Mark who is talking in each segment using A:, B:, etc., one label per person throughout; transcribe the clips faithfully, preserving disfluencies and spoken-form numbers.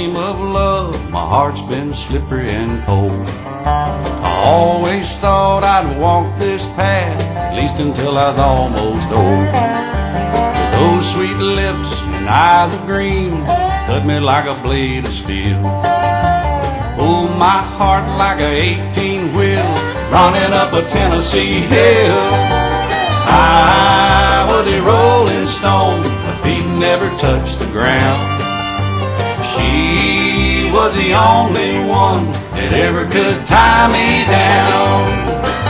A: name of love, my heart's been slippery and cold. I always thought I'd walk this path, at least until I was almost old. With those sweet lips and eyes of green, cut me like a blade of steel. Pulled my heart like a eighteen wheel, running up a Tennessee hill. I was a rolling stone, my feet never touched the ground. She was the only one that ever could tie me down.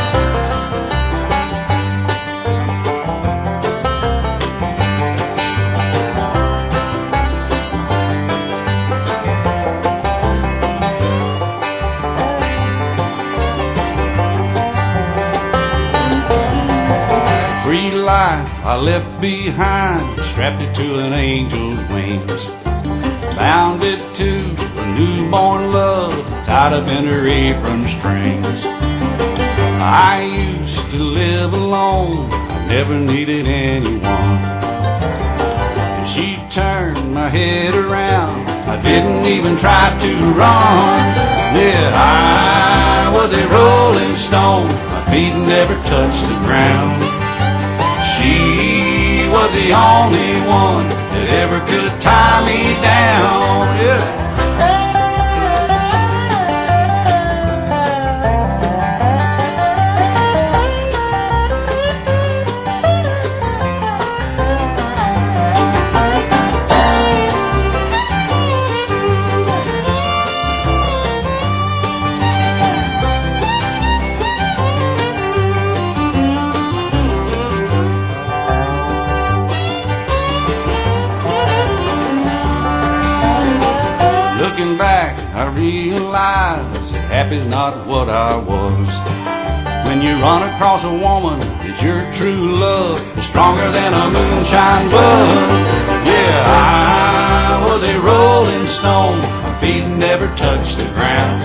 A: Free life I left behind, strapped it to an angel's wings. Bound it to a newborn love, tied up in her apron strings. I used to live alone, I never needed anyone. And she turned my head around, I didn't even try to run. Yeah, I was a rolling stone, my feet never touched the ground. She was the only one that ever could tie me down. Yeah. Looking back, I realize that happy's not what I was. When you run across a woman that's your true love, it's stronger than a moonshine buzz. Yeah, I was a rolling stone, my feet never touched the ground.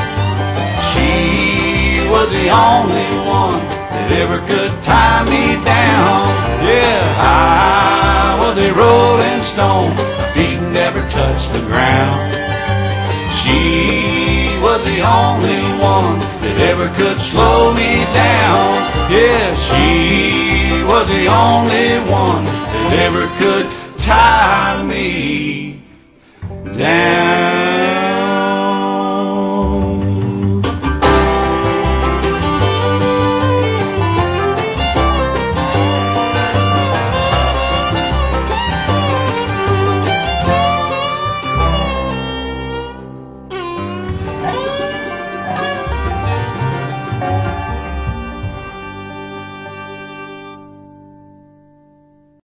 A: She was the only one that ever could tie me down. Yeah, I was a rolling stone, my feet never touched the ground. She was the only one that ever could slow me down. Yeah, she was the only one that ever could tie me down.